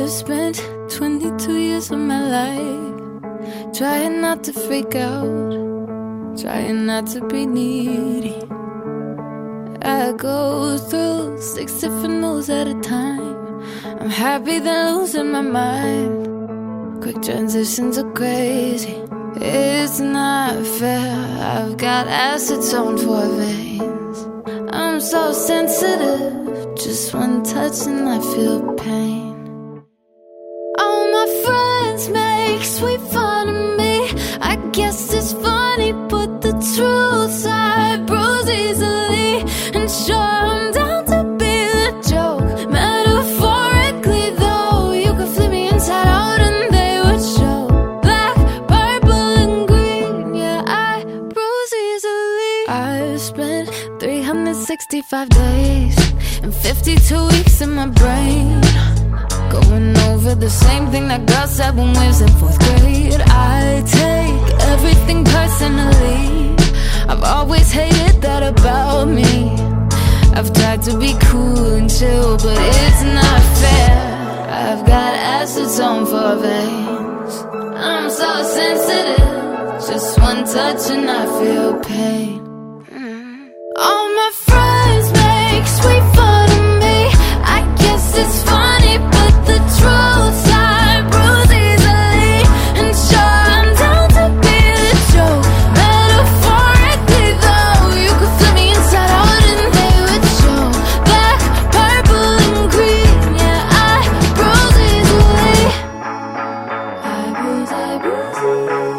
spent 22 years of my life trying not to freak out, trying not to be needy. I go through 6 different moves at a time. I'm happy then losing my mind. Quick transitions are crazy. It's not fair. I've got acids on 4 veins. I'm so sensitive. Just one touch and I feel pain. All my friends make sweet fun of me. I guess it's funny, but the truth I bruise easily. And sure, I'm down to be the joke. Metaphorically, though, you could flip me inside out and they would show. Black, purple, and green, yeah, I bruise easily. I've spent 365 days and 52 weeks in my brain, going over the same thing that girl said when we was in 4th grade. I take everything personally. I've always hated that about me. I've tried to be cool and chill, but it's not fair. I've got acids on 4 veins. I'm so sensitive. Just one touch and I feel pain. All my friends make sweet fun of me. I guess it's funny, but the truth I bruise easily. And sure, I'm down to be the joke. Metaphorically, though, you could flip me inside out and they would show. Black, purple, and green, yeah, I bruise easily. I bruise easily.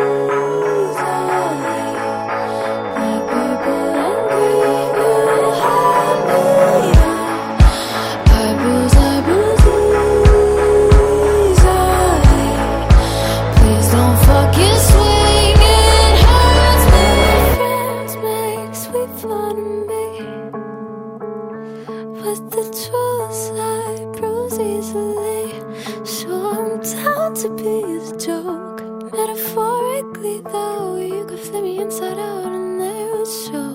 Black, purple, and green, you have me. I bruise easily. Please don't fucking swing, it hurts me. Friends make sweet fun of me, but the truth I bruise easily. Sure, I'm down to be a joke. Metaphorically, though, you could flip me inside out and they would show.